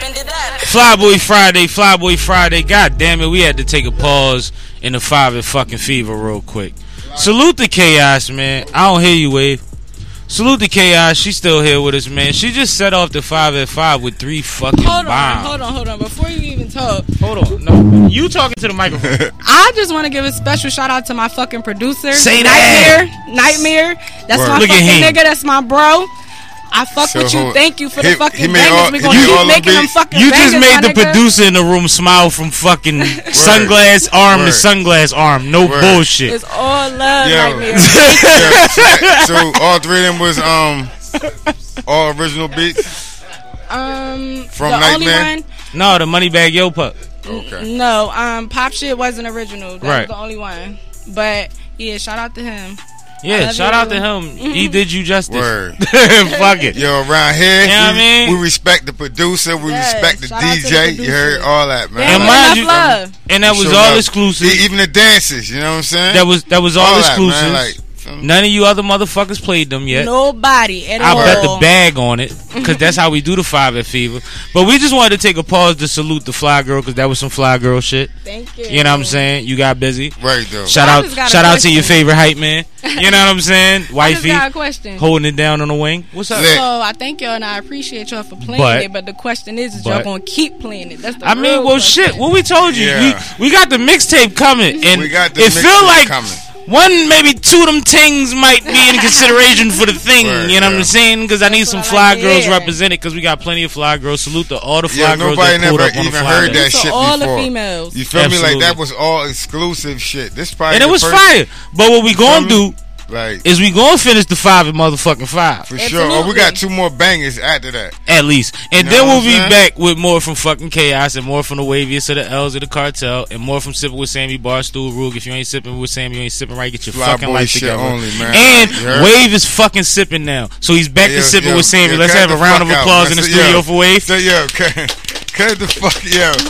Flyboy Friday. God damn it, we had to take a pause in the 5 at fucking Fever real quick. Salute the Chaos, man. I don't hear you, Wave. Salute the Chaos. She's still here with us, man. She just set off the 5 at 5 with 3 fucking bombs. Hold on. Before you even talk. Hold on. No, you talking to the microphone. I just want to give a special shout out to my fucking producer. Say that. Nightmare. That's Word. my Look fucking nigga. That's my bro. I fuck with you. Thank you for the fucking bangers. We gonna keep making them fucking You bangers, just made the nigga. producer in the room smile from fucking sunglass arm to sunglass arm. No bullshit. It's all love, Nightmare. So all 3 of them was all original beats. From the Nightmare. only one. No, the Moneybag Yo Pup. Okay. No, Pop Shit wasn't original. That Right. was the only one. But yeah, shout out to him. Yeah, shout out to him. He did you justice. Word. Fuck it. Yo, around here, You know what I mean? we respect the producer, we Yes, respect the shout out to the DJ. You producer. heard all that, man. And Damn, mind enough you, love. and that was Show all love. exclusive. Even the dances, you know what I'm saying? That was all that, exclusive. man, like, None of you other motherfuckers played them yet. Nobody at I all. bet the bag on it, because that's how we do the 5 at Fever. But we just wanted to take a pause to salute the Fly Girl, because that was some Fly Girl shit. Thank you. You know what I'm saying? You got busy. Right, though. Shout I out just got a to question. your favorite hype man. You know what I'm saying? I just Wifey got a question. holding it down on the wing. What's up? Lit. So I thank y'all and I appreciate y'all for playing But- it. But the question is y'all gonna keep playing it? That's the I mean, real well, question. shit. What we told you, Yeah. we got the mixtape coming, and We got the it feel mixtape like coming. one, maybe 2 of them things might be in consideration for the thing. Word, You know what yeah. I'm saying? Because I need That's some what I fly like to girls hear. represented. Because we got plenty of fly girls. Salute to all the fly Yeah, girls nobody that pulled never up on the even fly heard girls. that So shit all before. the females. You feel me? Absolutely. Like that was all exclusive shit. This probably And it the was first, fire. But what we gonna Feel me? do Like is we gonna finish the 5 at motherfucking 5. for sure. Oh, we Absolutely. got 2 more bangers after that. At least. And You then know we'll what be I'm saying? back with more from fucking Chaos and more from the Waviest of the L's of the Cartel and more from Sipping with Sammy Barstool Rug. If you ain't sipping with Sammy, you ain't sipping right. Get your Fly fucking boy life shit together. only, man. And You heard? Wave is fucking sipping now. So he's back to sipping with Sammy. Let's cut have a the round of fuck out, applause man. in the So, studio for Wave. So, cut the fuck,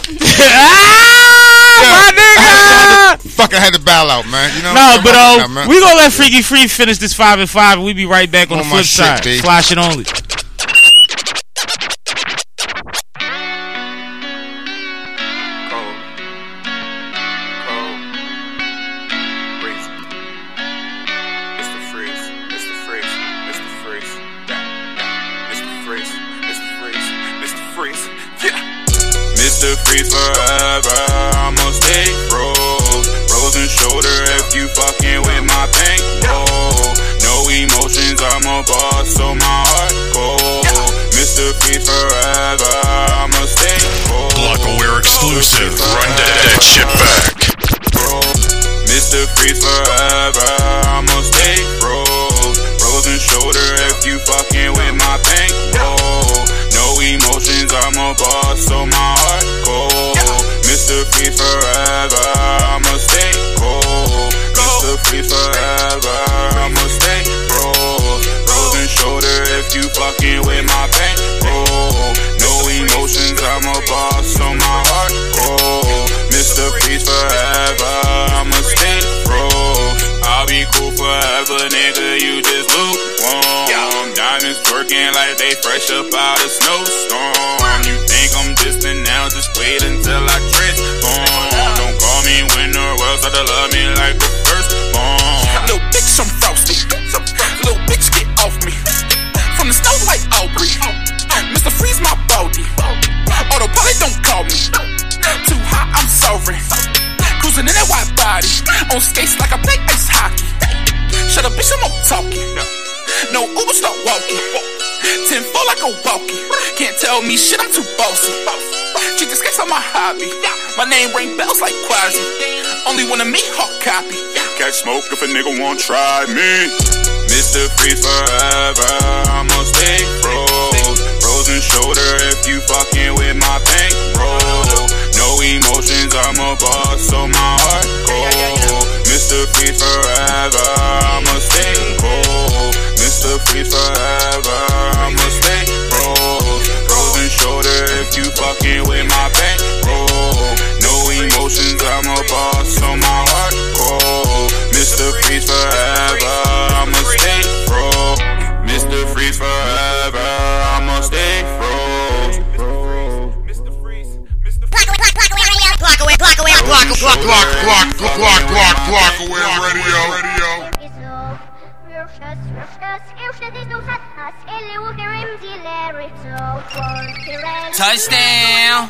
My nigga! Fucking had to bow out, man. You know. No, but Nah, man. we gonna let Freaky Free finish this 5 at 5 and we be right back on the On my flip shit, side. B. Flash it only. Mr. Freeze forever, I'ma stay froze. Frozen shoulder if you fucking with my bankroll. No emotions, I'm a boss, so my heart cold. Mr. Freeze forever, I'ma stay froze. Blockaware exclusive. Run that shit back. Mr. Freeze forever, I'ma stay froze. Frozen shoulder if you fucking with my bankroll. No emotions, I'm a boss, so my heart cold. Mr. Freeze forever, I'ma stay cold. Mr. Freeze forever, I'ma stay froze. Frozen shoulder if you fucking with my bankroll. No emotions, I'm a boss, so my heart cold. Mr. Freeze forever, I'ma stay froze. I'll be cool forever, nigga, you just lukewarm. Diamonds twerking like they fresh up out of snowstorm. You think I'm distant now, just wait until I transform. Don't call me winner, or else I'll love me like the firstborn. Little bitch, I'm frosty. Little bitch, get off me. From the stove like Aubrey. Mr. Freeze my body. Autopilot, don't call me. Too hot, I'm sorry. Cruising in that white body. On skates like I play ice hockey. Shut up, bitch, I'm not talking. No Uber, start walking. 10-4 like a walkie. Can't tell me shit, I'm too bossy. Treat the skates on my hobby. My name ring bells like Quasi. Only one of me, hard copy. Catch smoke if a nigga won't try me. Mr. Freeze forever, I'ma stay froze. Frozen shoulder if you fucking with my bankroll. No emotions, I'm a boss, so my heart cold. Mr. Freeze forever, I'ma stay cold. Mr. Freeze forever, I'ma stay froze. Frozen shoulder if you fucking with my bankroll. No emotions, I'm a boss, so my heart cold. Mr. Freeze forever, I'ma stay froze. Mr. Freeze forever, I'ma stay froze. Radio. Touchdown.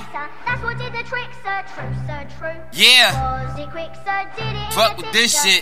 Yeah. Fuck with this shit.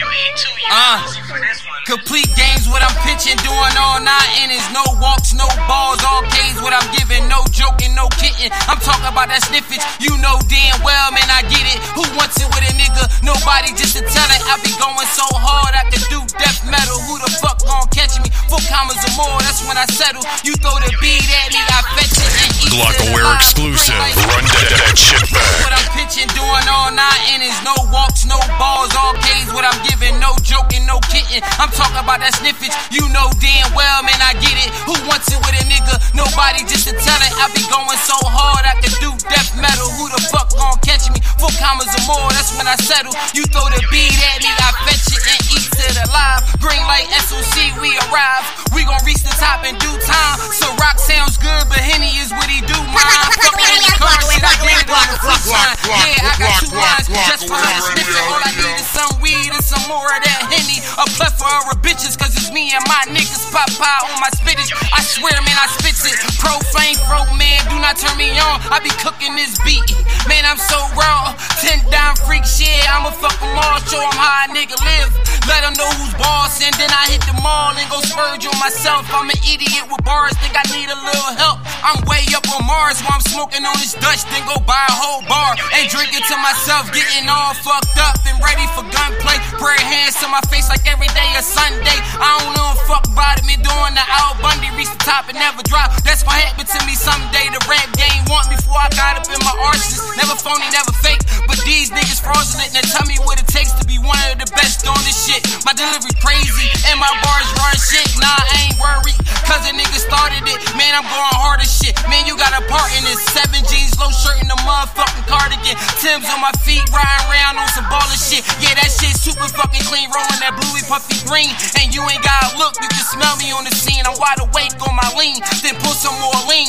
Complete games, what I'm pitching, doing all night, and it's no walks, no balls, all K's, what I'm giving, no joking, no kidding. I'm talking about that sniffage, you know damn well, man, I get it. Who wants it with a nigga? Nobody, just to tell it. I be going so hard, I can do death metal. Who the fuck gon' catch me? 4 commas or more, that's when I settle. You throw the beat at me, I fetch it and eat it. Glockaware exclusive. Run that shit back. What I'm pitching, doing all night, and it's no walks, no balls, all K's, what I'm giving, no joking, no kidding. I'm talking about that sniffage, you know damn well, man, I get it. Who wants it with a nigga? Nobody, just to tell it. I be going so hard, I can do death metal. Who the fuck gon' catch me? 4 commas or more, that's when I settle. You throw the beat at me, I fetch it and eat it alive. Green light SOC, we arrive. We gon' reach the top in due time. So rock sounds good, but Henny is what he do, mine. Fuck with any car, shit, I did it on the flip side. Yeah, I got 2 lines, just for her to sniff it. All I need is some weed and some more of that Henny. A plethora of bitches, cause it's me and my niggas pop pie on my spinach. I swear, man, I spits it. Profane, man, do not turn me on. I be cooking this beat, man, I'm so raw. 10 down freak shit, I'ma fuck them all. Show them how a nigga live. Let them know who's boss, and then I hit the mall and go spurge on myself. I'm an idiot with bars, think I need a little help. I'm way up on Mars while I'm smoking on this Dutch, then go buy a whole bar and drink it to myself, getting all fucked up and ready for gunplay. Prayer hands to my face like every day is Sunday. I don't know a fuck about it, me doing the Al Bundy, reach the top and never drop. That's gonna happen to me someday. The rap game want me before I got up in my arches. Never phony, never fake, but these niggas fraudulent. Now tell me what it takes to be one of the best on this shit. My delivery crazy and my bars raw as shit. Nah, I ain't worried, cause a nigga started it. Man, I'm going hard as shit. Man, you got a part in this. 7 jeans, low shirt in the motherfucking cardigan. Tim's on my feet, riding around on some ballin' shit. Yeah, that shit super fucking clean, rolling that bluey puffy green. And you ain't gotta look, you can smell me on the scene. I'm wide awake on my lean, then put some more lean.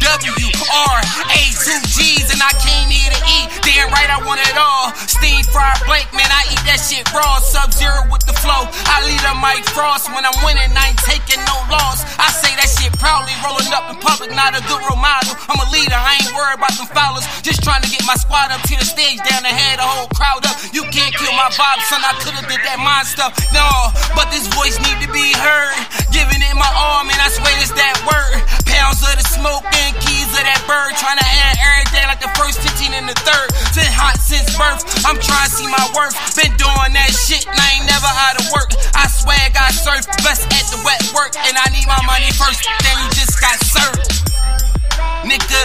W-R-A-2-G's, and I came here to eat. Damn right, I want it all. Steam fried Blake, man, I eat that shit raw. Sub-Zero with the flow. I lead a Mike Frost. When I'm winning, I ain't taking no loss. I say that shit proudly, rolling up in public, not a good role model. I'm a leader, I ain't worried about them followers. Just trying to get my squad up to the stage, down and had the whole crowd up. You can't kill my vibe, son, I could've did that mind stuff. No, but this voice need to be heard. Giving it my all, man, I swear it's that word. Pounds of the smoke and keys of that bird. Trying to add every day like the first 15 and the third. Been hot since birth, I'm trying to see my worth. Been doing that shit and I ain't never out of work. I swag, I surf, best at the wet work. And I need my money first, then you just got served. Nigga,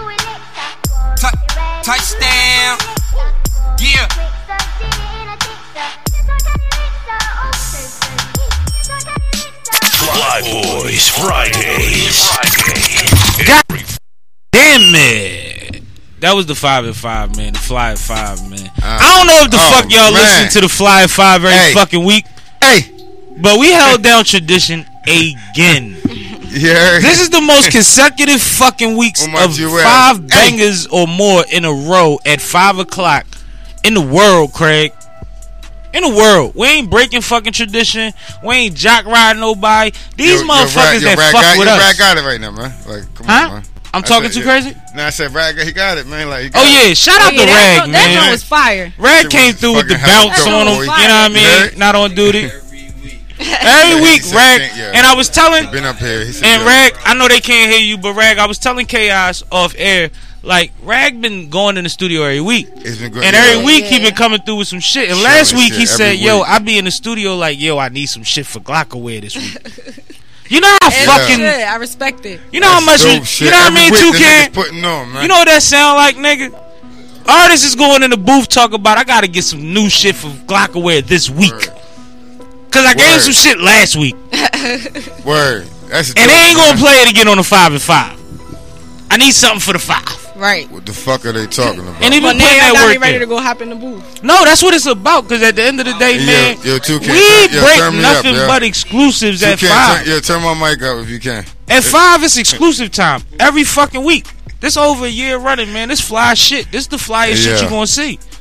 touchdown, yeah. Fly Boys Fridays. God damn it. That was the 5 at 5, man. The Fly at 5, man. I don't know if the fuck y'all listen to the Fly at 5 every fucking week. Hey. But we held down tradition again. Yeah. This is the most consecutive fucking weeks of 5 bangers or more in a row at 5 o'clock in the world, Craig. In the world. We ain't breaking fucking tradition. We ain't jock riding nobody. These motherfuckers that fuck with us. Rag got it right now, man. Like, come on, man. I'm talking too crazy? Nah, I said Rag, he got it, man. Like, yeah, shout out to Rag, man. That joint was fire. Rag came through with the bounce on him. You know what I mean? Not on duty. Every week, Rag. And I was telling, been up here. And Rag, I know they can't hear you, but Rag, I was telling Chaos off air, like, Rag been going in the studio every week. It's been good. And every week he been coming through with some shit. And last week he said, yo, I be in the studio like, yo, I need some shit for Glockaware this week. You know how fucking... I respect it. You know how much... You know what I mean, Toucan? You know what that sound like, nigga? Artists is going in the booth talking about, I gotta get some new shit for Glockaware this week. Cause I gave him some shit last week. Word. And they ain't gonna play it again on the 5 at 5. I need something for the 5. Right. What the fuck are they talking about? And even putting that work ready to go hop in the booth. No, that's what it's about. Cause at the end of the day, man, we break nothing but exclusives at 5. Turn my mic up if you can. At 5, it's exclusive time every fucking week. This over a year running, man. This fly shit. This the flyest shit you gonna see.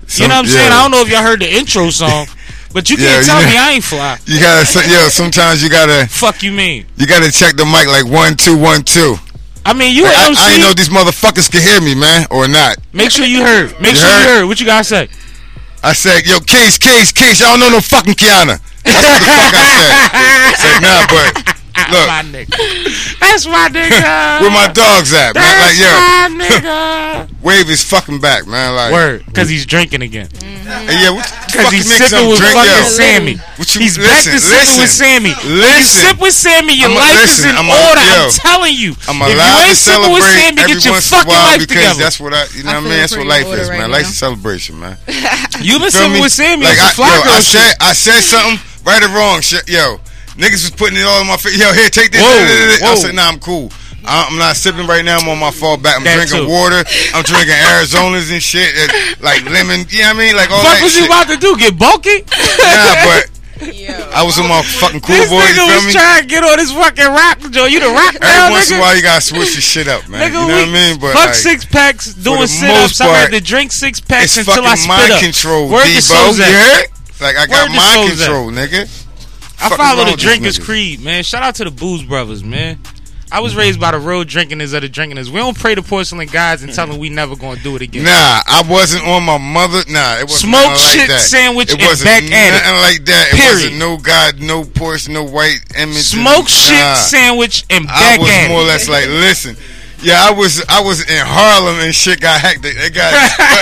You know what I'm saying? I don't know if y'all heard the intro song, but you can't tell me I ain't fly. You gotta, sometimes you gotta. Fuck you mean? You gotta check the mic like 1 2 1 2. I mean, you I MC. I ain't know these motherfuckers can hear me, man, or not. Make sure you heard. Make sure you heard. What you gotta say? I said, yo, Case, y'all don't know no fucking Kiana. That's what the fuck I said. I said, nah, but look. My nigga. That's my nigga. Where my dogs at, man? That's like, yo, my nigga. Wave is fucking back, man. Like, word, because he's drinking again. Yeah, because he's sipping with fucking Sammy. He's back to sipping with Sammy. When you sip with Sammy, your life is in order. I'm telling you. I'm allowed to celebrate with Sammy, every get your once in a fucking while life because together. that's what you know what I mean? That's what life is, man. Life's a celebration, man. You've been sipping with Sammy. Like, I said something, right or wrong, yo. Niggas was putting it all in my face. Yo, here, take this. I said, nah, I'm cool. I'm not sipping right now. I'm on my fallback. I'm drinking water. I'm drinking Arizonas and shit. Like lemon. You know what I mean? Like all that shit. What was you about to do? Get bulky? Nah, but I was on my fucking cool boy. You feel me? This nigga was trying to get on this fucking rock, Joe. You the rock now, every once in a while, you gotta switch your shit up, man. Nigga, you know what I mean? But fuck like, 6 packs, doing sit-ups. I had to drink 6 packs until I spit mind up. Control, Word to Debo. Yeah? Like I got mind control, nigga. I follow the drinkers creed, man. Shout out to the Booze Brothers, man. I was raised by the real drinkin'ers of the drinkin'ers. We don't pray to porcelain guys and tell them we never gonna do it again. Nah, I wasn't on my mother. Nah, it wasn't smoke like shit that. Sandwich it and wasn't back at nothing it. Like that. Period. It wasn't no God, no Porsche, no white image. Smoke shit sandwich and back at it. I was more or less like, listen, yeah, I was in Harlem and shit got hacked. They got.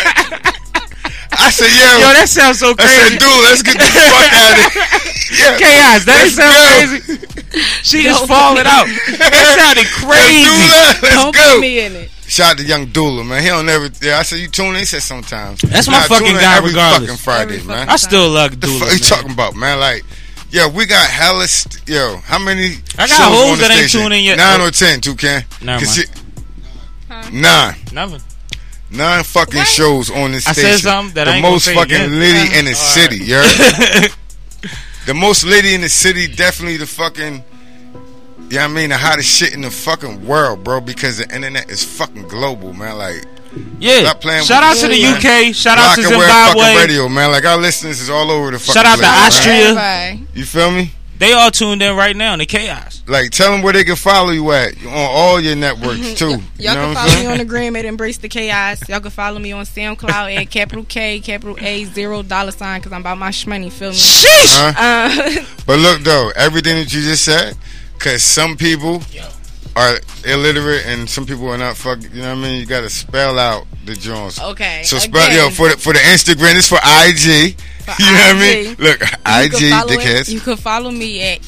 I said, yo, that sounds so crazy. I said, dude, let's get the fuck out of here. Chaos, that sounds crazy. She is falling out. That sounded crazy. Let's go. Put me in it. Shout out to Young Dula, man. He don't never. Yeah, I said you tune in. He said sometimes. That's my fucking guy, every regardless. Fucking Friday, man. I still love Dula. What you talking about, man? Like, yo, we got hella. Yo, how many? I got hoes that ain't tuning in yet. 9 or 10, Toucan. Never mind. 9. Nothing. 9 fucking shows on this station. I said something that I ain't the most fucking litty in the city. You heard? The most litty in the city, definitely the fucking. Yeah, I mean the hottest shit in the fucking world, bro. Because the internet is fucking global, man. Like, stop playing. Shout out to the UK. Shout out to Zimbabwe. Fucking radio, man. Like our listeners is all over the fucking. Shout out place, to Austria. You feel me? They all tuned in right now in the chaos. Like, tell them where they can follow you at on all your networks too. Y'all can follow me on the gram at Embrace the Chaos. Y'all can follow me on SoundCloud at capital K, capital A, $0 because I'm about my shmoney. Feel me? Sheesh. But look though, everything that you just said, because some people are illiterate and some people are not fucking. You know what I mean? You got to spell out the Jones. Okay. So spell for the Instagram. It's for IG. You know what I mean? Look, IG, dickheads. You can follow me at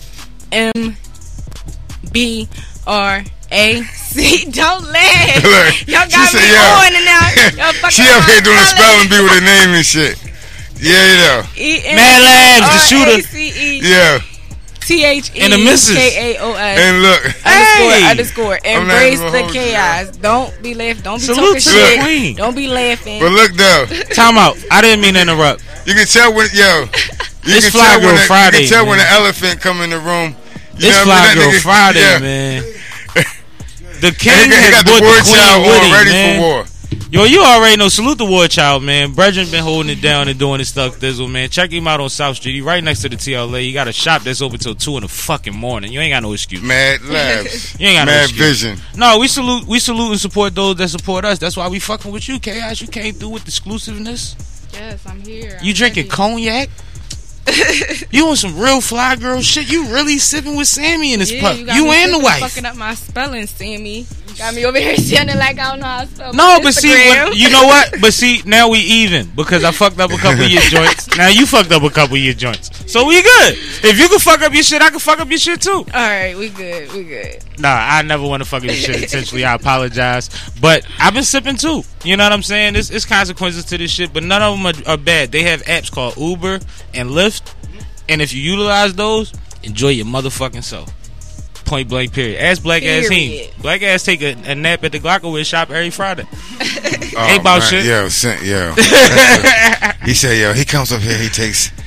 EMBRAC. Don't laugh. Look, y'all got me on and now. She up here doing a spelling bee with her name and shit. Yeah, you know. Mad Labs, the shooter. Yeah. THE and the missus. KAOS. And look, underscore. Embrace the chaos. Don't be laughing. Don't be talking shit. Queen. Don't be laughing. But look though. Time out. I didn't mean to interrupt. You can tell when it's Fly Girl Friday. You can tell when the elephant come in the room. It's Fly Girl Friday, man. The king has brought the queen with him, ready man. for war. Yo, you already know. Salute the War Child, man. Brethren been holding it down and doing his stuff, Thizzle, man. Check him out on South Street. He right next to the TLA. You got a shop that's open till 2 in the fucking morning. You ain't got no excuse. Mad Labs. You ain't got Mad no excuse. Vision. No, we salute and support those that support us. That's why we fucking with you, Chaos. You came through with exclusiveness. Yes, I'm here. You drinking cognac? You on some real fly girl shit? You really sipping with Sammy in this pup? You and the wife. Fucking up my spelling, Sammy. Got me over here sounding like I don't know how to spell. No, but see, you know what? But see, now we even because I fucked up a couple of your joints. Now you fucked up a couple of your joints, so we good. If you can fuck up your shit, I can fuck up your shit too. All right, we good. We good. Nah, I never want to fuck up your shit intentionally. I apologize, but I've been sipping too. You know what I'm saying? It's consequences to this shit, but none of them are bad. They have apps called Uber and Lyft, and if you utilize those, enjoy your motherfucking self. Point blank, period. Ask Black Ass Heen. Black Ass take a nap at the Glockowitz shop every Friday. Ain't about shit. Yo. He said, yo, he comes up here, he takes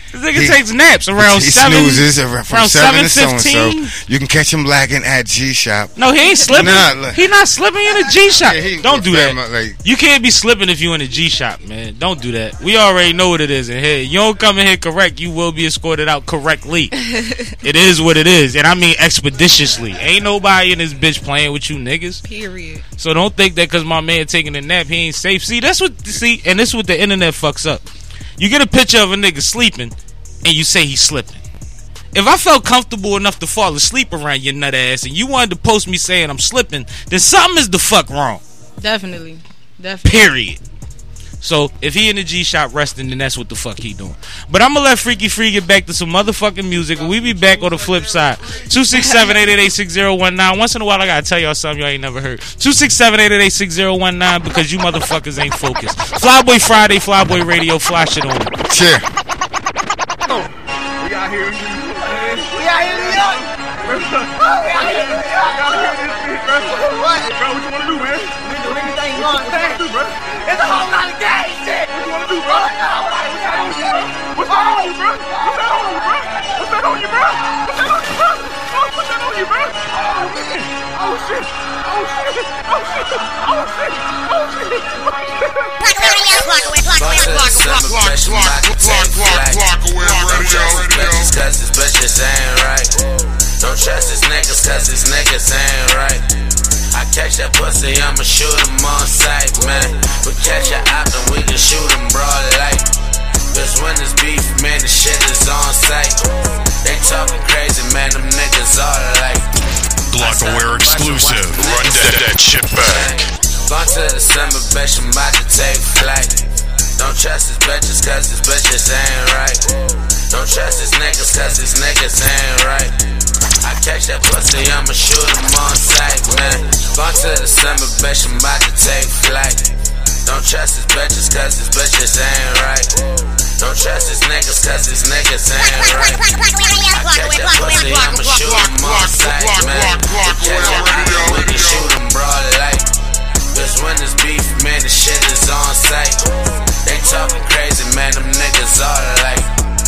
This nigga takes naps around he 7. snoozes from 7 to so and so. 7:15. You can catch him lagging at G Shop. No, he ain't slipping. Nah, He not slipping in a G Shop. Yeah, Don't do that. Like, You can't be slipping if you in a G Shop, man. Don't do that. We already know what it is in here. You don't come in here correct, you will be escorted out correctly. It is what it is, and I mean expeditiously. Ain't nobody in this bitch playing with you niggas. Period. So don't think that because my man taking a nap, he ain't safe. See, and this is what the internet fucks up. You get a picture of a nigga sleeping, and you say he's slipping. If I felt comfortable enough to fall asleep around your nut ass, and you wanted to post me saying I'm slipping, then something is the fuck wrong. Definitely. Period. So if he in the G Shop resting, then that's what the fuck he doing. But I'm gonna let Freaky Free get back to some motherfucking music, and we be back on the flip side. 267-888-6019. Once in a while, I gotta tell y'all something y'all ain't never heard. 267-888-6019 because you motherfuckers ain't focused. Flyboy Friday, Flyboy Radio, fly shit on it. cheer. We out here in New York. We out here in New York. We out here in New York. What? Bro, what you wanna do, man? Niggas ain't going. What you do, bro? It's a whole lot of gay shit. What you wanna do, bro? What's that on you, bro? What's that on you, bro? What's that on you, bro? What's that on you, bro? What's that on you, bro? Oh, what's that on you, bro? Oh, shit. Oh, shit. Oh, shit. Oh, shit. Oh, shit. Cause his bitches ain't right. Don't trust his niggas cause his niggas ain't right. I catch that pussy, I'ma shoot him on sight, man. We catch it out, then we can shoot him broad light. Cause when there's beef, man, the shit is on sight. They talking crazy, man, them niggas all alike. Blockaware exclusive. Run that shit back. Gone to December, bitch, I'm about to take flight. Don't trust his bitches cause his bitches ain't right. Don't trust his niggas cause his niggas ain't right. I catch that pussy, I'ma shoot him on sight, man. Gone to December, bitch, I'm about to take flight. Don't trust his bitches cause his bitches ain't right. Don't trust his niggas cause his niggas ain't right. I catch that pussy, I'ma shoot him on sight, man. Catch that pussy, we can shoot him broad light. Cause when there's beef, man, the shit is on sight. They talking crazy, man, them niggas all alike.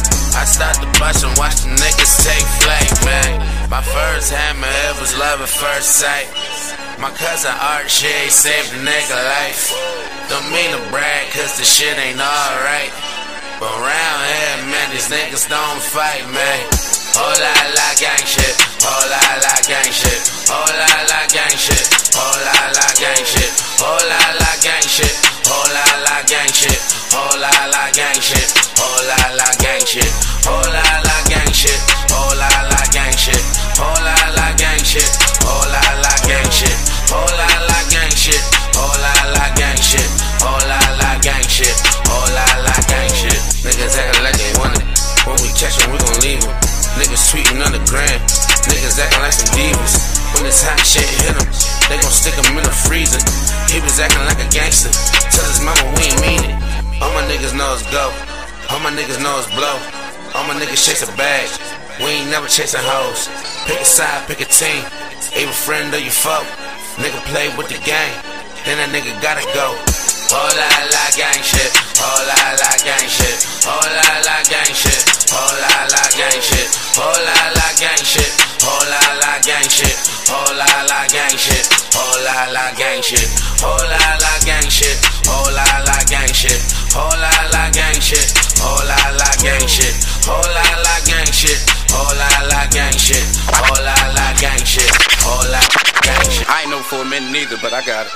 I start the bus and watch the niggas take flight, man. My first hammer, it was love at first sight. My cousin Art, she ain't saved a nigga life. Don't mean to brag, cause the shit ain't alright. But around here, man, these niggas don't fight, man. Whole lot gang shit, whole lot gang shit, whole lot gang shit, whole lot gang shit, whole lot gang shit, whole lot gang shit, whole lot gang shit, whole lot gang shit, whole lot gang shit, whole lot gang shit, whole lot gang shit, whole lot gang shit, whole lot gang shit, whole lot gang shit, whole lot gang shit, whole lot gang shit. Niggas acting like they want it. When we catch them, we gon' leave them. Niggas tweeting on the gram. Niggas acting like some divas. When this hot shit hit them, they gon' stick him in the freezer. He was acting like a gangster. Tell his mama we ain't mean it. All my niggas know it's go. All my niggas know it's blow. All my niggas chase a bag. We ain't never chasing hoes. Pick a side, pick a team. Either friend or you foe. Nigga play with the gang. Then that nigga gotta go. Whole lot gang shit, whole lot gang shit, whole lot gang shit, whole lot gang shit, whole lot gang shit, whole lot gang shit, whole lot gang shit, whole lot gang shit, whole lot gang shit, whole lot gang shit, whole lot gang shit, whole lot gang shit, whole lot gang shit, whole lot gang shit, whole lot gang shit, whole lot gang shit. I ain't know for a minute neither, but I got it.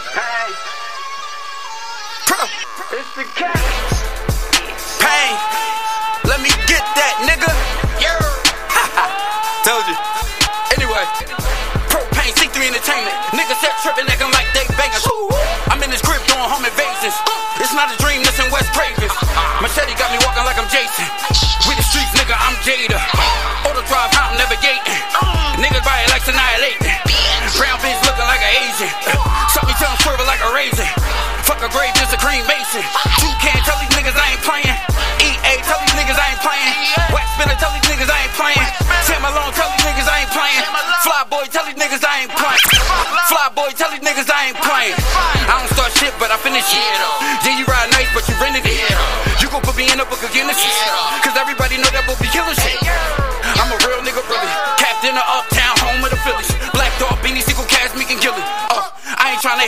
It's the cat. Pain. Let me get that, nigga. Yeah. Told you. Anyway. Propane, C3 Entertainment. Niggas set tripping, acting like they bangers. I'm in this crib doing home invasions. It's not a dream, this in West Craven. Machete got me walking like I'm Jason. We the streets, nigga, I'm Jada. Auto drive, I'm navigating. Niggas buy it like annihilating. Brown bitch looking like an Asian. Suck me tongue swerving like a raisin. Fuck a grave, just a cream mason. You can't tell these niggas I ain't playing. EA, tell these niggas I ain't playing. Wax spinner, tell these niggas I ain't playing. Tim Malone, tell these niggas I ain't playing. Flyboy, tell these niggas I ain't playing. Flyboy, tell these niggas I ain't playing. I don't start shit, but I finish it. Then you ride nice, but you rented it. You gon' put me in a book of Guinness. Cause everybody know that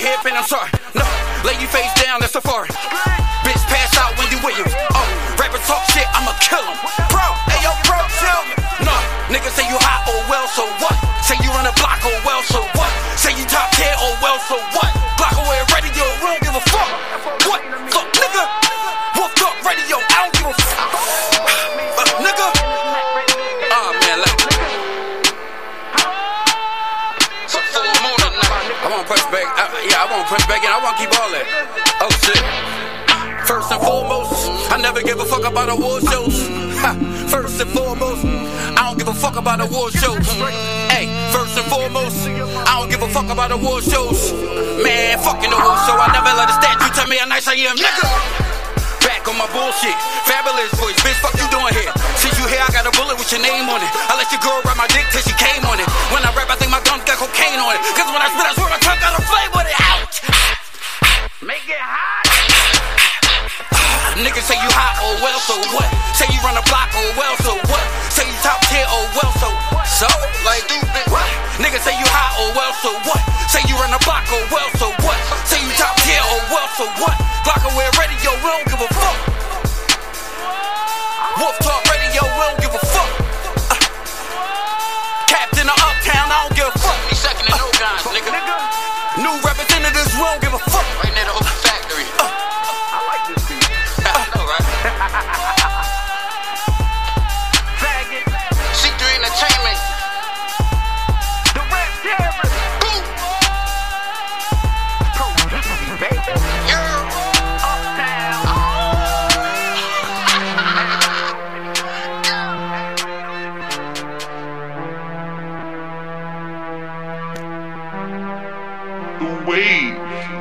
hairpin, I'm sorry. No, lay you face down, that's safari. Bitch, pass out Wendy Williams. Oh, rappers talk shit, I'ma kill him. Bro, hey yo, bro, tell me. No, niggas say you hot, oh well, so what? Say you run a block, oh well, so what? Say you top 10, oh well, so what? Block away radio, we don't give a fuck. What? Fuck, nigga. Wolf Talk Radio, I don't give a fuck. Nigga. Oh, man, like. So full moon tonight. I won't punch back. I won't punch back in. I won't keep all that. Oh, shit. First and foremost, I never give a fuck about award shows. First and foremost, I don't give a fuck about award shows. Hey, first and foremost, I don't give a fuck about award shows. Man, fucking award show, I never let a statue tell me how nice I am, nigga. Back on my bullshit, fabulous voice, bitch, fuck you doing here? Since you here, I got a bullet with your name on it. I let your girl ride my dick till she came on it. When I rap, I think my gums got cocaine on it. Cause when I spit, I swear my tongue got a flame with it. Ouch! Make it hot. Niggas say you hot, oh well, so what? Say you run a block, oh well, so what? Say you top 10, oh well, so what? So, like, stupid, what? Niggas say you hot, oh well, so what? Say you run a block, oh well, so what? Say you top 10, oh well, so what? Block away radio, we don't give a fuck. Wolf Talk Radio, we don't give a fuck. Captain of Uptown, I don't give a fuck. Me second to no guns, nigga. New representatives, we don't give a fuck. Right near the open factory. I like this beat. I know, right? Faggot. C3 Entertainment. The Rap Terrorist. Boom. Baby. You're Uptown. The wave.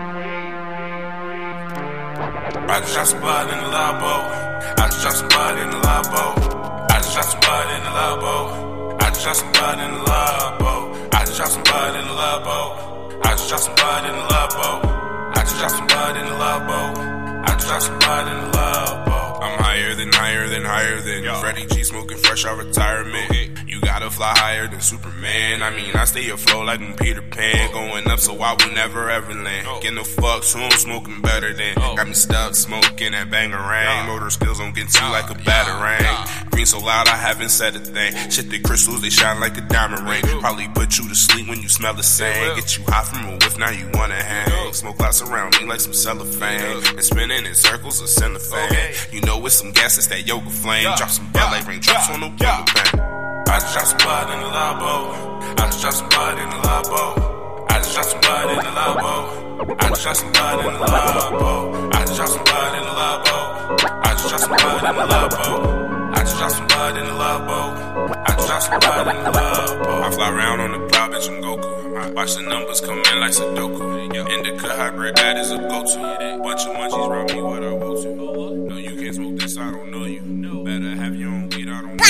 I just shot somebody in the labo. I just shot somebody in the labo. I just shot somebody in the labo. I just shot somebody in the labo. I just shot somebody in the labo. I just shot somebody in the labo. I just shot somebody in the labo. I just shot somebody in the labo. I'm higher than Freddie G, smoking fresh out retirement. You gotta fly higher than Superman. I mean, I stay afloat like in Peter Pan. Going up so I will never ever land. Getting the fuck soon, smoking better than. Got me stuck smoking that bangarang. Motor skills don't get to you like a batarang. Green so loud I haven't said a thing. Shit, the crystals, they shine like a diamond ring. Probably put you to sleep when you smell the same. Get you hot from a whiff, now you wanna hang. Smoke lots around me like some cellophane. And spinning in circles of cellophane. You know it's some gas, it's that yoga flame. Drop some ballet raindrops on no pillow pen. I just shot somebody in the labo. I just shot somebody in the labo. I just shot somebody in the labo. I just shot somebody in the labo. I just shot somebody in the labo. I just shot somebody in the labo. I just shot somebody in the labo. I just shot somebody in the labo. I fly around on the cloud, bitch, I'm Goku. Watch the numbers come in like Sudoku. Indica hybrid, that is a go-to. Bunch of munchies round me, what I will to. No, you can't smoke this, I don't know you. Better have your own weed, I don't know.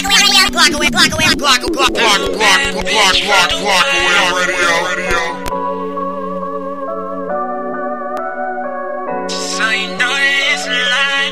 Block away radio. So you know it's a lie.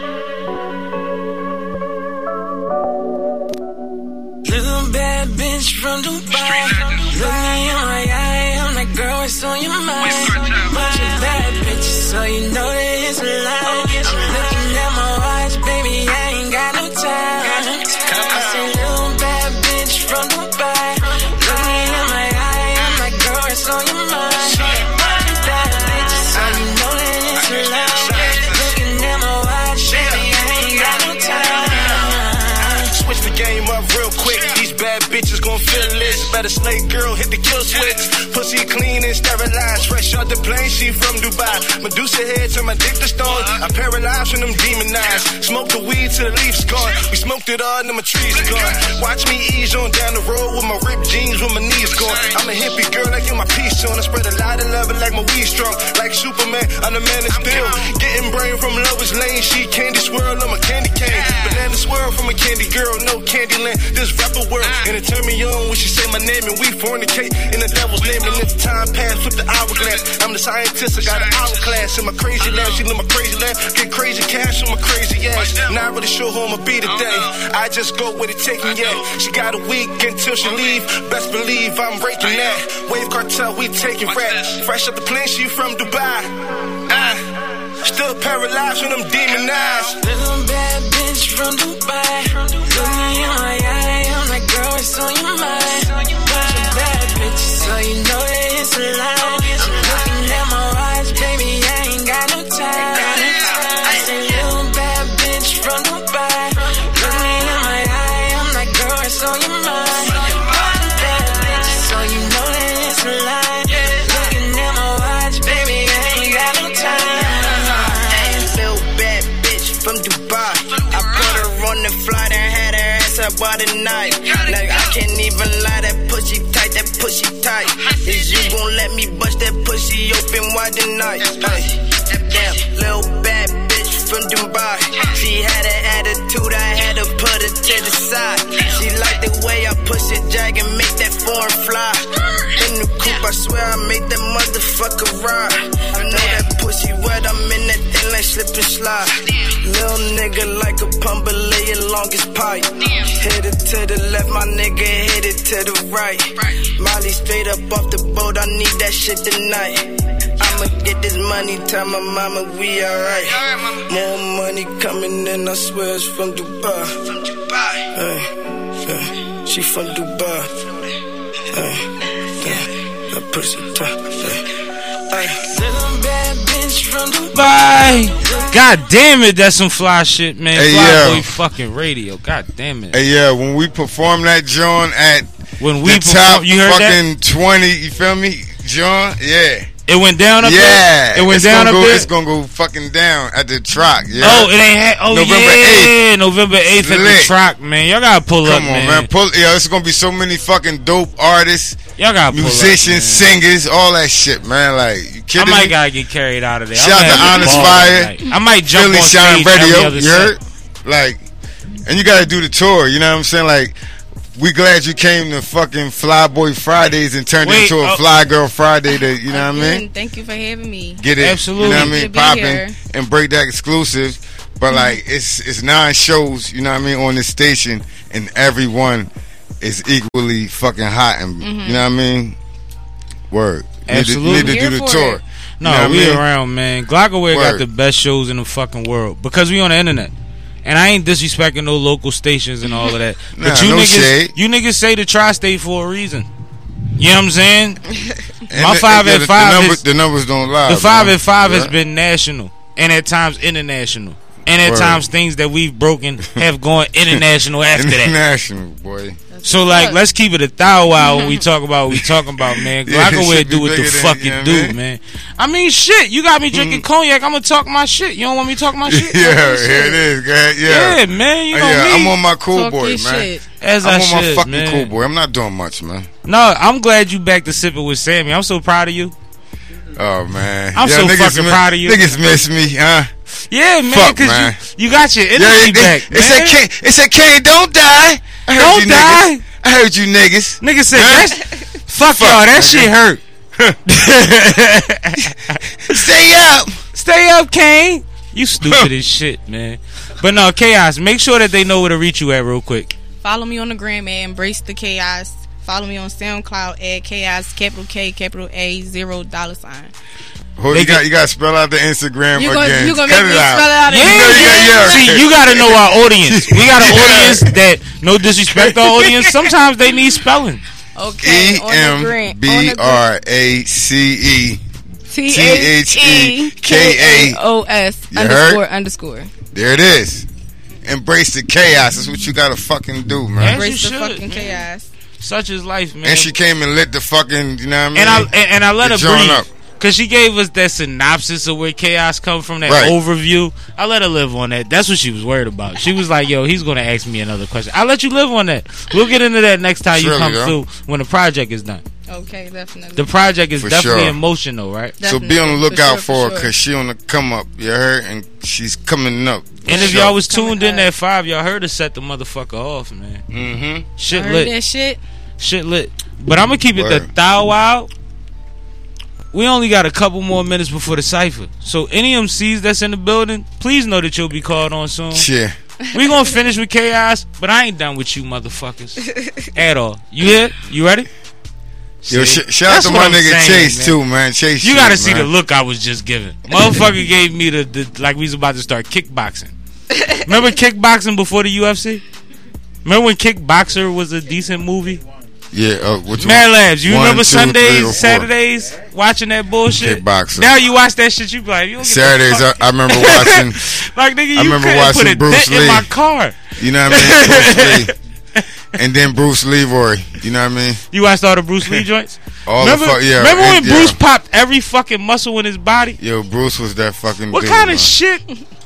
Little bad bitch from Dubai. Looking in my eye, I'm that girl, it's on your mind. Bunch of bad bitches, so you know that it's a lie. I'm looking at my watch, baby, I ain't got no time. I say little bad bitch from Dubai. Looking in my eye, I'm that girl, it's on your mind. Bunch of bad bitches, so you know that it's a lie. Looking at my watch, baby, I ain't got no time. Switch the game up real quick. These bad bitches gon' feel this. Better snake girl, hit the kill switch. Pussy clean and sterilized. Fresh off the plane, she from Dubai. Medusa head to my dick to stone. I'm paralyzed from them demon eyes. Smoke the weed till the leaves gone. We smoked it all and my trees gone. Watch me ease on down the road with my ripped jeans with my knees gone. I'm a hippie girl, I get my peace on. I spread a lot of love like my weed strong. Like Superman, I'm the man of steel. Getting brain from Lover's Lane. She candy swirl on my candy cane. Banana swirl from a candy girl, no candy land. This rapper world, and it turn me on when she say my name and we fornicate in the devil's name. And if time pass, flip the hourglass. I'm the scientist. I got an album class in my crazy lab. She live my crazy lab. Get crazy cash on my crazy ass. Not really sure who I'ma be today. I just go where they take me at. She got a week until she leave. Best believe I'm raking that. Wave cartel, we taking rap. Fresh up the plane, she from Dubai. Still paralyzed with them demon eyes. Little bad bitch from Dubai. Look me in my eye, I'm like, girl, it's on your mind. Bunch of bad bitches, so you know that it's a lie. I'm looking at my watch, baby, I ain't got no time. I say, little bad bitch from Dubai. Look me in my eye, I'm like, girl, it's on your mind. Bunch of bad bitches, so you know that it's a lie. Looking at my watch, baby, I ain't got no time. From Dubai, I put her on the flight and had her ass up by the night. Like I can't even lie, that pussy tight, that pussy tight. Is you gon' let me bust that pussy open wide tonight? Damn, little bad bitch from Dubai. She had an attitude, I had to put her to the side. She liked the way I push it, jag and make that foreign fly. In the coupe, I swear I make that motherfucker ride. I know that pussy wet, I'm in that thing like slip and slide. Little nigga like a pump, but lay it long as pipe. Hit it to the left, my nigga hit it to the right. Molly straight up off the boat, I need that shit tonight. I'ma get this money, tell my mama we alright. More money coming in, I swear it's from Dubai. Hey, she from Dubai. Hey, that pussy tight. Little bad bitch from Dubai. Bye. God damn it, that's some fly shit, man. Hey, Fly yo. Boy fucking radio. God damn it. Hey, yeah, when we perform that, John, at When we the top perform, you heard fucking 20, you feel me, John? Yeah. It went down up Yeah. there? It went down up there? It's gonna go fucking down at the Troc, yeah. Oh, it ain't November yeah. November 8th at the Lit. Troc, man. Y'all gotta pull up, Come on, man. It's gonna be so many fucking dope artists, Y'all gotta pull musicians, up, singers, all that shit, man. Like, you I kidding might me? gotta get carried out of there. Shout out to Honest Fire. I might jump Philly on Shine stage every Radio, other you set. heard? Like, and you gotta do the tour, you know what I'm saying? Like, we glad you came to fucking Flyboy Fridays and turned into a Fly Girl Friday to, you know what I mean? Thank you for having me. Get it, Absolutely. you know what I Good mean? to be Popping here. and break that exclusive. But like, it's 9 shows, you know what I mean, on this station, and everyone is equally fucking hot, and you know what I mean? Word. Absolutely. Need to Here do the for tour. it. No, You know what we I mean? around, man. Glockaway got Word. the best shows in the fucking world because we on the internet. And I ain't disrespecting no local stations and all of that. But Nah, you no niggas, shade. you niggas say the tri-state for a reason. You know what I'm saying? And My 5 at 5 is the numbers don't lie. the 5 man. at 5 has Yeah. been national and at times international. And at Word. times things that we've broken have gone international after that. International, boy. So like, let's keep it a thou wow when we talk about what we talking about, man. Yeah, Glockaway shit be do what the bigger than- fuck you know it what do, I mean? man. I mean, shit. You got me drinking cognac. I'm gonna talk my shit. You don't want me to talk my shit? Yeah, Talk my here shit. it is, guys. Yeah. Yeah, man. You know Yeah, me. I'm on my cool Talk boy, your man. shit. As I'm I on my should, fucking man. cool boy. I'm not doing much, man. No, I'm glad you back to sipping with Sammy. I'm so proud of you. Oh man, I'm so fucking proud of you. Niggas miss me, huh? Yeah, man. Fuck, Because man. you got your Yeah, energy back, it said, man. it said, Kane, don't die. I heard Don't you die. Niggas. I heard you niggas. Nigga said Huh? fuck y'all. That nigga. shit hurt. Stay up. Stay up, Kane. You stupid as shit, man. But no, Chaos, make sure that they know where to reach you at real quick. Follow me on the gram at Embrace the Chaos. Follow me on SoundCloud at Chaos, capital K, capital A, $0. Hold, you got to spell out the Instagram You again. gonna Cut make it me out. spell it out Yeah, again? yeah. See, you gotta know our audience. We got an audience that, no disrespect to our audience, sometimes they need spelling. Okay, on the gram. EMBRACE. THEKAOS You heard? underscore. There it is. Embrace the chaos. That's what you gotta fucking do, man. As you Embrace the should, fucking man. chaos. Such is life, man. And she came and lit the fucking, you know what I mean? And I let her The joint breathe. up. Cause she gave us that synopsis of where chaos come from, that Right. overview. I let her live on that. That's what she was worried about. She was like, "Yo, he's gonna ask me another question." I let you live on that. We'll get into that next time you Surely, come though. through when the project is done. Okay, definitely. The project is For definitely sure. emotional, right? So be on the lookout for her, sure. because she on the come up. You heard? And she's coming up. And if Sure. y'all was tuned in Coming at 5, y'all heard her set the motherfucker off, man. Mm-hmm. Shit Heard lit. that shit. Shit lit. But I'm gonna keep it Word. the thou out. we only got a couple more minutes before the cipher. So any MCs that's in the building, please know that you'll be called on soon. Yeah. We gonna finish with Chaos, but I ain't done with you motherfuckers at all. You here? You ready? Yo, shout out to my nigga Chase, man. Too, man. Chase, you gotta see the look I was just giving. Motherfucker gave me the like we was about to start kickboxing. Remember kickboxing before the UFC? Remember when Kickboxer was a decent movie? Yeah. Mad Labs. You remember Sundays, Saturdays, watching that bullshit? Kickboxer. Now you watch that shit, you be like, you don't Saturdays, I remember watching. Like nigga, I remember watching put a Bruce dent Lee in my car. You know what I mean? Bruce Lee. And then Bruce Leroy. You know what I mean? You watched all the Bruce Lee joints? Remember when Bruce popped every fucking muscle in his body? Yo, Bruce was that fucking what dude, kind of man. shit?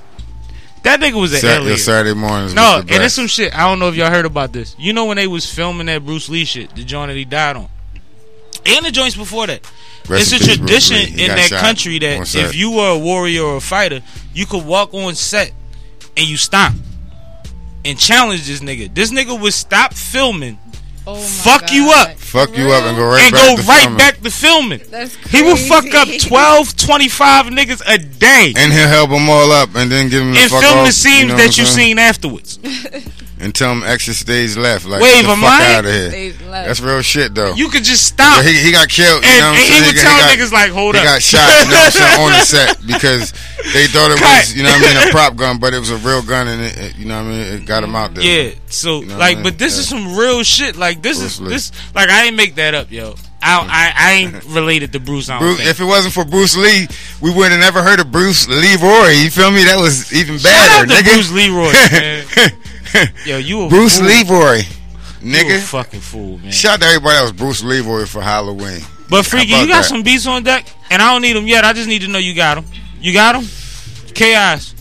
That nigga was an alien. Saturday mornings. No, and it's some shit. I don't know if y'all heard about this. You know when they was filming that Bruce Lee shit, the joint that he died on, and the joints before that. It's a tradition in that country that if you were a warrior or a fighter, you could walk on set and you stop and challenge this nigga. This nigga would stop filming, fuck you up, and go back to filming. That's crazy. He would fuck up 12, 25 niggas a day, and he'll help them all up, and then give them the fuck film off, the scenes that you seen afterwards. And tell him extra stage left. Like, Wave, get the am fuck I? out of here. That's real shit, though. You could just stop. Yeah, he got killed. You know what I'm he saying? would tell niggas like, hold up. He got shot, you know what I'm saying, on the set because they thought it was, you know what I mean, a prop gun, but it was a real gun, and it you know what I mean, it got him out there. Yeah, so, you know like, but this is some real shit. Like, this, like, I ain't make that up, yo. I ain't related to Bruce. If it wasn't for Bruce Lee, we would have never heard of Bruce Leroy. You feel me? That was even better. Shout out to Bruce Leroy, man. Yo, you a Bruce fool. Leroy, nigga. You a fucking fool, man. Shout out to everybody that was Bruce Leroy for Halloween. But Freaky, you got some beats on deck, and I don't need them yet. I just need to know you got them. You got them? Chaos,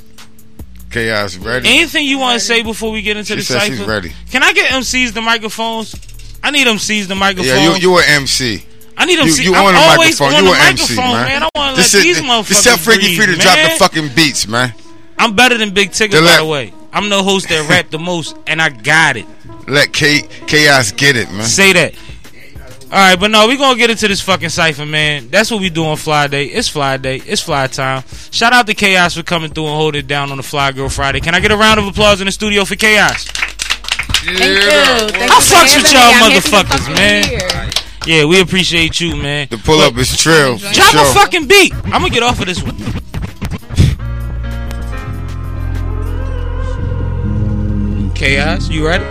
ready? Anything you want to say before we get into the cipher? She's ready. Can I get MCs the microphones? I need MCs the microphones. Yeah, you an MC. I need them. You on the microphone. You an MC, man. I want to let these motherfuckers Just tell Freaky Free to man. drop the fucking beats, man. I'm better than Big Tigger, by the way. I'm the host that rap the most, and I got it. Let Chaos get it, man. Say that. All right, but no, we gonna get into this fucking cipher, man. That's what we do on Fly Day. It's Fly Day. It's Fly time. Shout out to Chaos for coming through and holding it down on the Fly Girl Friday. Can I get a round of applause in the studio for Chaos? Thank you. I fucks with y'all motherfuckers, man. Yeah, we appreciate you, man. The pull up is trill. Drop a fucking beat. I'm gonna get off of this one. Chaos, you ready?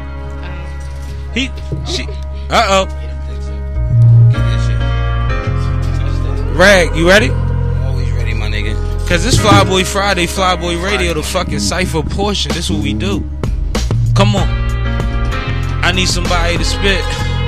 Rag, you ready? Always ready, my nigga. Cause this Flyboy Friday, Flyboy Radio, the fucking cipher portion. This is what we do. Come on. I need somebody to spit.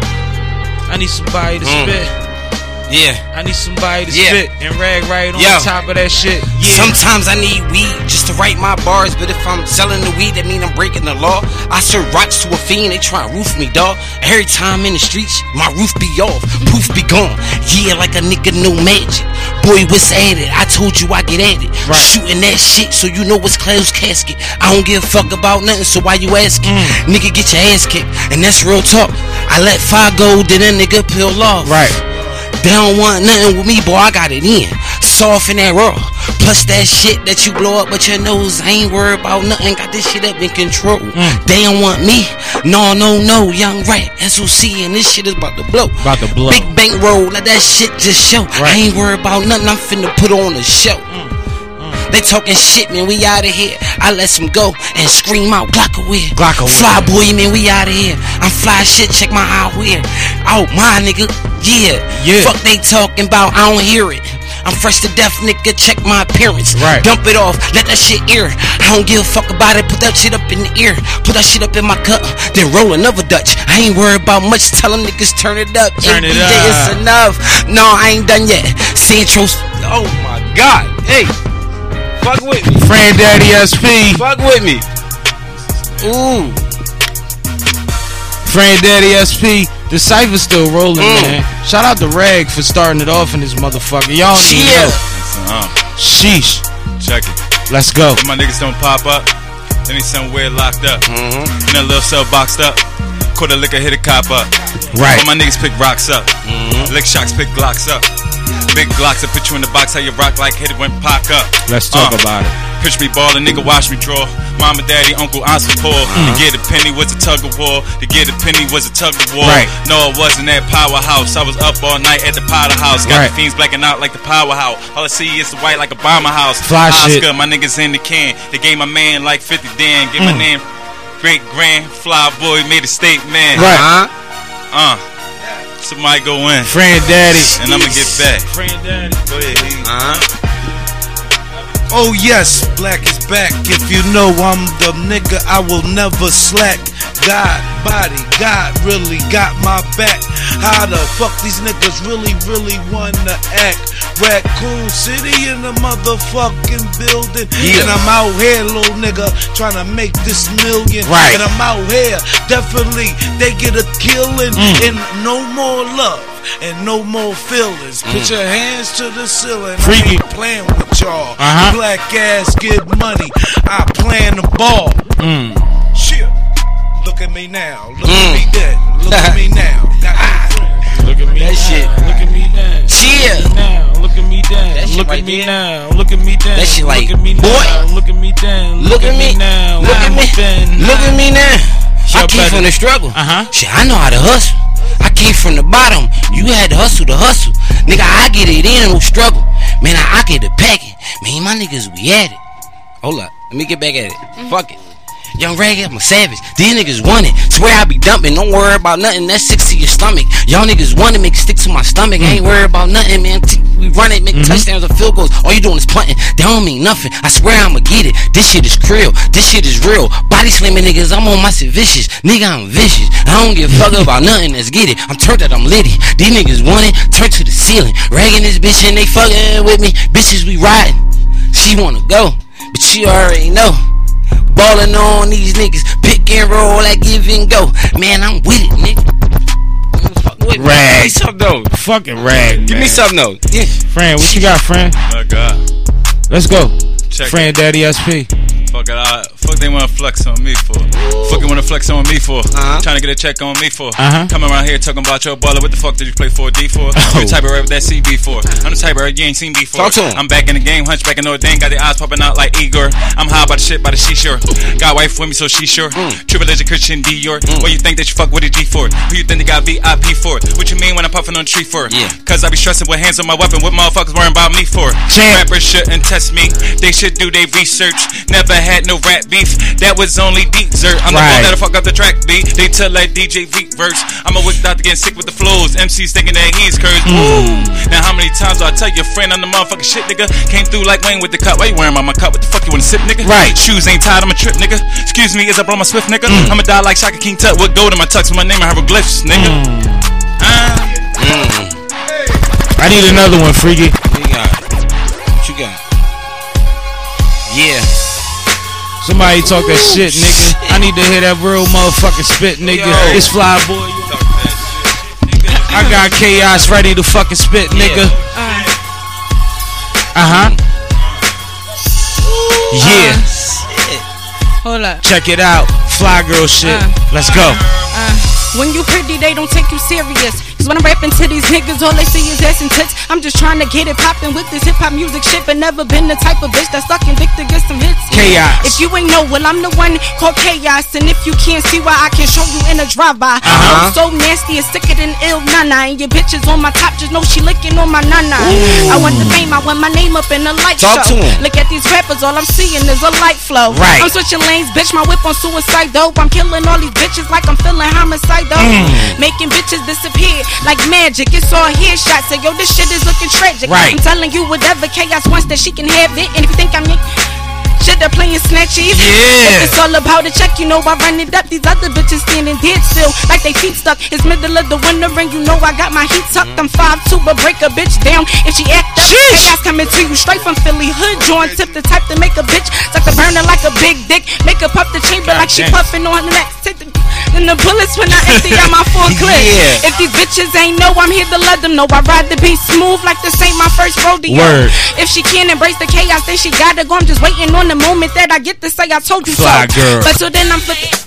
Yeah. I need somebody to spit and Rag right on top of that shit. Yeah. Sometimes I need weed just to write my bars, but if I'm selling the weed, that mean I'm breaking the law. I serve rocks to a fiend, they try to roof me, dawg. Every time in the streets, my roof be off, poof be gone. Yeah, like a nigga no magic. Boy, what's at it? I told you I get at it. Right. Shooting that shit so you know it's closed casket. I don't give a fuck about nothing, so why you asking? Nigga, get your ass kicked, and that's real talk. I let fire go, then a nigga peel off. Right. They don't want nothing with me, boy, I got it in. Soft and that raw. Plus that shit that you blow up with your nose. I ain't worried about nothing, got this shit up in control. They don't want me. No, young rat, SOC, and this shit is about to blow. Big bank roll, let that shit just show. Right. I ain't worried about nothing, I'm finna put on a show. They talking shit, man, we out of here. I let some go and scream out Glockaway. Fly boy, man, we out of here. I'm fly shit, check my eyewear. Oh, my nigga, yeah. Fuck they talking about, I don't hear it. I'm fresh to death, nigga, check my appearance. Right. Dump it off, let that shit air. I don't give a fuck about it, put that shit up in the ear. Put that shit up in my cup, then roll another Dutch. I ain't worried about much, tell them niggas turn it up. Turn it up. It's enough. No, I ain't done yet. Centros, oh my God, hey. Fuck with me. Friend Daddy SP. Fuck with me. Ooh. Friend Daddy SP. The cipher's still rolling, man. Shout out to Rag for starting it off in this motherfucker. Y'all don't even know. Sheesh. Check it. Let's go. If my niggas don't pop up, then they somewhere locked up. In a little cell boxed up. Quarter liquor hit a cop up. Right. All my niggas pick rocks up. Lick shocks pick Glocks up. Big blocks, I put you in the box, how you rock like hit it when pop up. Let's talk about it. Pitch me ball, a nigga watch me draw. Mama, daddy, uncle, aunts was poor. To get a penny was a tug of war. To get a penny was a tug of war. Right. No, it wasn't that powerhouse. I was up all night at the powder house. Got the fiends blacking out like the powerhouse. All I see is the white like a bomber house. Fly Oscar, shit. my niggas in the can. They gave my man like 50 Dan. Give my name Great Grand Fly Boy, made a statement. Right. Somebody go in. Friend Daddy. And I'ma get back. Friend Daddy. Go ahead. Oh yes, Black is back. If you know I'm the nigga, I will never slack. God body, God really got my back. How the fuck these niggas really wanna act? Raccoon City in the motherfucking building. And I'm out here, little nigga, trying to make this million. Right. And I'm out here, definitely they get a killing. And no more love and no more feelings. Put your hands to the ceiling. Freaky. I ain't playing with y'all. Uh-huh. Black ass get money. I plan the ball. Shit. Look at me now. Look at me then. Look at me now. Look at me That now. shit. Look at me now. Chill. Now. Look at me down. That shit Look right at me there. now. Look at me down. That shit like, look at me boy. now. Look at me down. Look at me. now. Look at me. Look at me now. I came from the struggle. Shit, I know how to hustle. I came from the bottom. You had to hustle to hustle. Nigga, I get it in, no struggle. Man, I get the packing. Man, my niggas, we at it. Hold up. Let me get back at it. Fuck it. Young Rag, I'm a savage. These niggas want it. Swear I be dumping. Don't worry about nothing. That's 6 to your stomach. Y'all niggas want it. Make it stick to my stomach. I ain't worried about nothing, man. We run it, make touchdowns or field goals. All you doing is punting. That don't mean nothing. I swear I'ma get it. This shit is krill. This shit is real. Body slamming niggas. I'm on my shit vicious. Nigga, I'm vicious. I don't give a fuck about nothing. Let's get it. I'm turned that I'm litty. These niggas want it. Turn to the ceiling. Ragging this bitch and they fucking with me. Bitches, we riding. She wanna go, but she already know. Ballin' on these niggas, pick and roll, like give and go. Man, I'm with it, nigga. Rag. Give me something though. Fucking rag. Give me something though. Yeah. Friend, what you got, friend? Oh God. Let's go. Check Friend Daddy SP. Fuck it, fuck they wanna flex on me for. Fuck it wanna flex on me for. Trying to get a check on me for. Coming around here talking about your baller. What the fuck did you play for? D for? You the type of rap with that CB for. I'm the type of rap you ain't seen before. Talk to him. I'm back in the game, hunchback in Notre Dame. Got the eyes popping out like Igor. I'm high by the shit by the seashore. Got wife with me so she sure. True religion Christian Dior. What you think that you fuck with a G for? Who you think they got VIP for? What you mean when I'm puffing on the tree for? Yeah. Cause I be stressing with hands on my weapon. What motherfuckers worrying about me for? Rappers shouldn't test me. They should do their research. Never had no rap beef. That was only dessert. I'm the one that'll fuck up the track beat. They tell that DJ Veek verse. I'm a wicked out to get sick with the flows. MCs thinking that he's cursed. Now how many times do I tell your friend I'm the motherfucking shit, nigga? Came through like Wayne with the cut. Why you wearing my cut? What the fuck you wanna sip, nigga? Right. Shoes ain't tied, I'm a trip, nigga. Excuse me, as I blow my swift, nigga. I'ma die like Shaka King Tut with gold in my tux with my name and hieroglyphs, nigga. I need another one, Freaky. What you got? Yeah. Somebody talk that shit, nigga. I need to hear that real motherfucking spit, nigga. It's Fly Boy. I got Chaos ready to fucking spit, nigga. Yeah. Hold up. Check it out. Fly girl shit. Let's go. When you pretty, they don't take you serious. Cause when I'm rapping to these niggas, all they see is ass and tits. I'm just trying to get it poppin' with this hip-hop music shit, but never been the type of bitch that's sucking dick to get some hits. Chaos. If you ain't know, well, I'm the one called Chaos. And if you can't see why, I can show you in a drive-by. I'm so nasty, it's sicker than ill nana. And your bitches on my top, just know she licking on my nana. I want the fame, I want my name up in the light Talk show. to him. Look at these rappers, all I'm seeing is a light flow. Right. I'm switching lanes, bitch, my whip on suicide, though. I'm killing all these bitches like I'm feeling homicide, though. Making bitches disappear like magic. It's all headshots. Say, yo, this shit is looking tragic. Right. I'm telling you, whatever Chaos wants, that she can have it. And if you think I'm shit, they're playing snatchies. Yeah. If it's all about a check, you know I run it up. These other bitches standing dead still, like they feet stuck. It's middle of the winter and you know I got my heat tucked. I'm 5'2", but break a bitch down if she act up. Chaos coming to you straight from Philly. Hood joint tip, the type to make a bitch suck the burner like a big dick. Make her puff the chamber like she puffing on the next. Take the bullets when I empty out my full clip. Yeah. If these bitches ain't know, I'm here to let them know. I ride the beat smooth like this ain't my first rodeo. Word. If she can't embrace the chaos, then she gotta go. I'm just waiting on the moment that I get to say I told you Fly so. girl. But till then I'm flipping.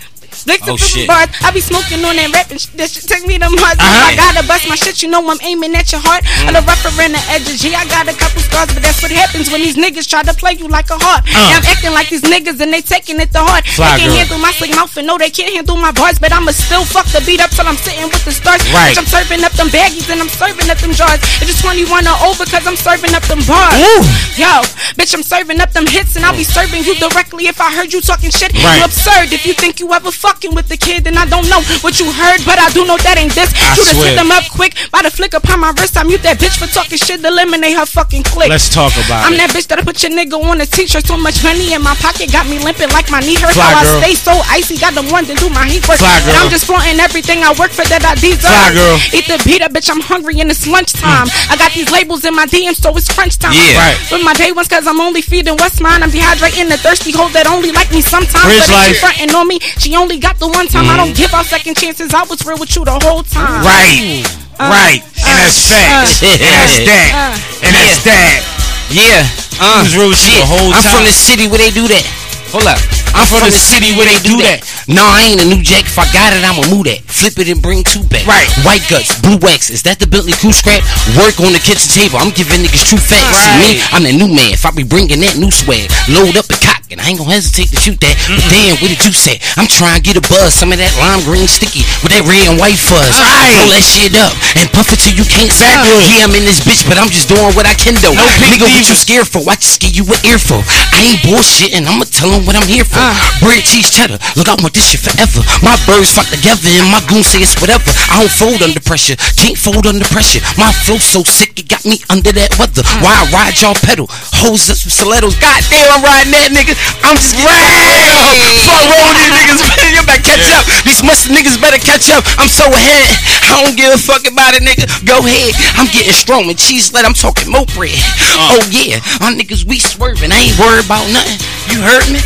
Sticks Oh, and shit. bars. I be smoking on that rapping shit. That shit take me to my I gotta bust my shit. You know I'm aiming at your heart. I the rougher in the edges. G, I got a couple scars, but that's what happens when these niggas try to play you like a heart. Yeah, I'm acting like these niggas and they taking it to heart. Fly They can't girl. handle my slick mouth and no, they can't handle my bars. But I'ma still fuck the beat up till I'm sitting with the stars. Right. Bitch, I'm serving up them baggies and I'm serving up them jars. It's just 21 or over cause I'm serving up them bars. Yo, bitch, I'm serving up them hits and I'll be serving you directly if I heard you talking shit. Right. You absurd. If you think you ever fucking with the kid, then I don't know what you heard, but I do know that ain't this. I You just swear. hit them up quick by the flick upon my wrist. I mute that bitch for talking shit, eliminate her fucking click. Let's talk about I'm it. that bitch that'll put your nigga on a t-shirt. So much money in my pocket got me limping like my knee hurts. Fly How girl. I stay so icy, got them ones and do my heat work. Fly And girl. I'm just flaunting everything I work for that I deserve. Fly girl. Eat the beat up, bitch, I'm hungry and it's lunchtime. I got these labels in my DM, so it's crunch time. Yeah. Right. With my day ones, cause I'm only feeding what's mine. I'm dehydrating the thirsty hoes that only like me sometimes. Bridge But if she life. frontin' on me, she only got the one time. I don't give out second chances. I was real with you the whole time. Right. Right. And that's facts. And that's that. And that's that. Yeah. He was real with you the whole I'm time. from the city where they do that. Hold up. I'm from the city where they do that. No, I ain't a new jack. If I got it, I'ma move that. Flip it and bring two back. Right. White guts, blue wax. Is that the Bentley crew scrap? Work on the kitchen table. I'm giving niggas true facts. See me, I'm the new man. If I be bringing that new swag, load up the cock, and I ain't gonna hesitate to shoot that. But damn, where did you say? I'm trying to get a buzz. Some of that lime green sticky with that red and white fuzz. Roll that shit up and puff it till you can't stop. Yeah, I'm in this bitch, but I'm just doing what I can do. No pink Nigga, what you divas. scared for? I just give you an earful. I ain't bullshitting. I'ma tell them what I'm here for. Bread, cheese, cheddar. Look, I want this shit forever. My birds flock together and my goons say it's whatever. I don't fold under pressure. Can't fold under pressure. My flow so sick it got me under that weather. Why I ride y'all pedal? Hoes up some stilettos. Goddamn, I'm riding that nigga. I'm just getting fuck wrong with these niggas. You better catch up. These musty niggas better catch up. I'm so ahead. I don't give a fuck about it, nigga. Go ahead. I'm getting strong and cheese let. I'm talking mo bread. Oh yeah, my niggas we swerving. I ain't worried about nothing. You heard me?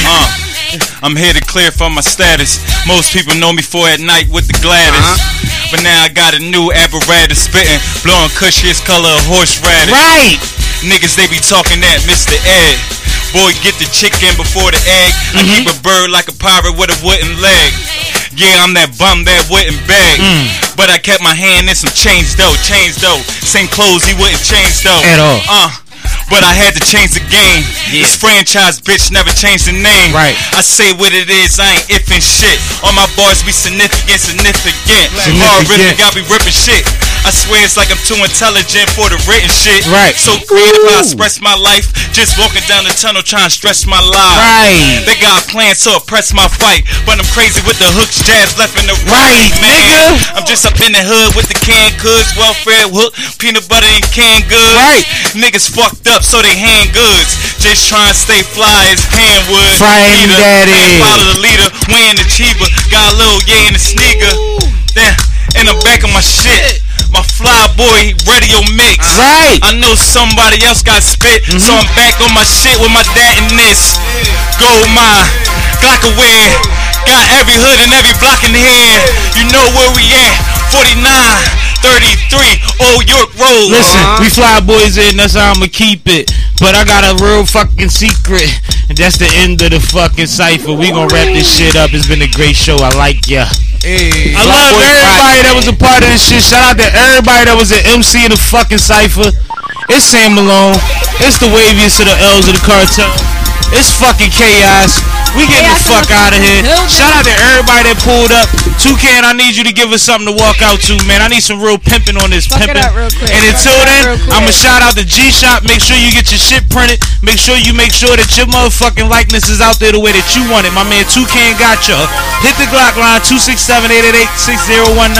I'm here to clear from my status. Most people know me for at night with the Gladys. But now I got a new apparatus spitting, blowing kush his color of horseradish. Right. Niggas, they be talking that Mr. Ed. Boy, get the chicken before the egg. I keep a bird like a pirate with a wooden leg. Yeah, I'm that bum that wouldn't beg. But I kept my hand in some change though. Same clothes he wouldn't change though. At all. But I had to change the game. This franchise bitch never changed the name. Right. I say what it is, I ain't ifing shit. All my bars be significant. Horrific, I be ripping shit. I swear it's like I'm too intelligent for the written shit. Right. So creative, I express my life. Just walking down the tunnel trying to stress my life. Right. They got plans to oppress my fight, but I'm crazy with the hooks, jabs left in the Right, man. nigga. I'm just up in the hood with the canned goods, welfare hook, peanut butter and canned goods. Right. Niggas fucked up, so they hand goods. Just trying to stay fly as handwood. Frying daddy. Follow the leader, wearing the cheaper. Got a little yeah in the sneaker. Damn, and I'm back on my shit. My fly boy radio mix. Right. I know somebody else got spit, so I'm back on my shit with my dad in this. Gold mine, Glock aware. Got every hood and every block in here. You know where we at. 49, 33, Old York Road. Listen, we fly boys in, that's how I'ma keep it. But I got a real fucking secret, and that's the end of the fucking cipher. We gonna wrap this shit up. It's been a great show. I like ya. Hey. I love everybody that was a part of this shit. Shout out to everybody that was an MC in the fucking cipher. It's Sam Malone. It's the waviest of the L's of the cartel. It's fucking chaos. We getting the fuck out of here. Shout out to everybody that pulled up. Toucan, I need you to give us something to walk out to, man. I need some real pimping on this Fuck it pimping. up real quick. And until then, I'ma shout out to G-Shop. Make sure you get your shit printed. Make sure that your motherfucking likeness is out there the way that you want it. My man Toucan got you. Hit the Glock line 267-888-6019.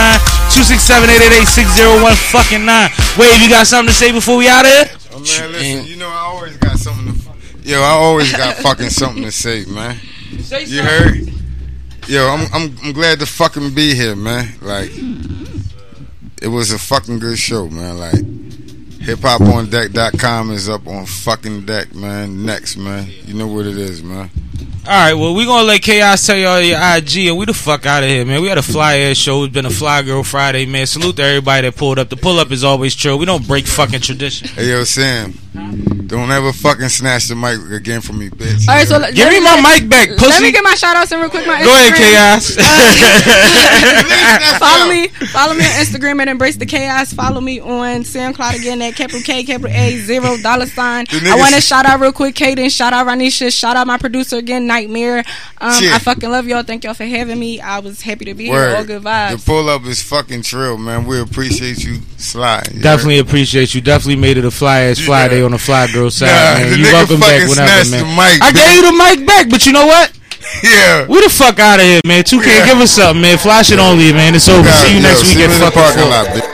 267-888-601 fucking 9. Wave, you got something to say before we out of here? Oh, man, listen, you know I always got something to. Yo, I always got fucking something to say, man. You heard? Yo, I'm glad to fucking be here, man. Like, it was a fucking good show, man. Like, hiphopondeck.com is up on fucking deck, man. Next, man. You know what it is, man. Alright, well, we gonna let Chaos tell y'all your IG and we the fuck out of here, man. We had a fly ass show. It's been a Fly Girl Friday, man. Salute to everybody that pulled up. The pull up is always chill. We don't break fucking tradition. Hey, yo, Sam. Don't ever fucking snatch the mic again from me, bitch. All right, so give me my mic back, pussy. Let me get my shout outs in real quick. My Instagram. Go ahead, Chaos. Follow me on Instagram at Embrace the Chaos. Follow me on SoundCloud again at capital K, capital A, $0. I want to shout out real quick, Kaden. Shout out Ranisha. Shout out my producer again, Nightmare. I fucking love y'all. Thank y'all for having me. I was happy to be here. All good vibes. The pull up is fucking trill, man. We appreciate you, Sly. Definitely appreciate you. Definitely made it a fly ass Friday on the Fly Girl side, man. You welcome back whenever, man. I gave you the mic back, but you know what? Yeah. We the fuck out of here, man. 2K, give us something, man. Fly shit only, man. It's over. See you next week at fucking parking lot, bitch.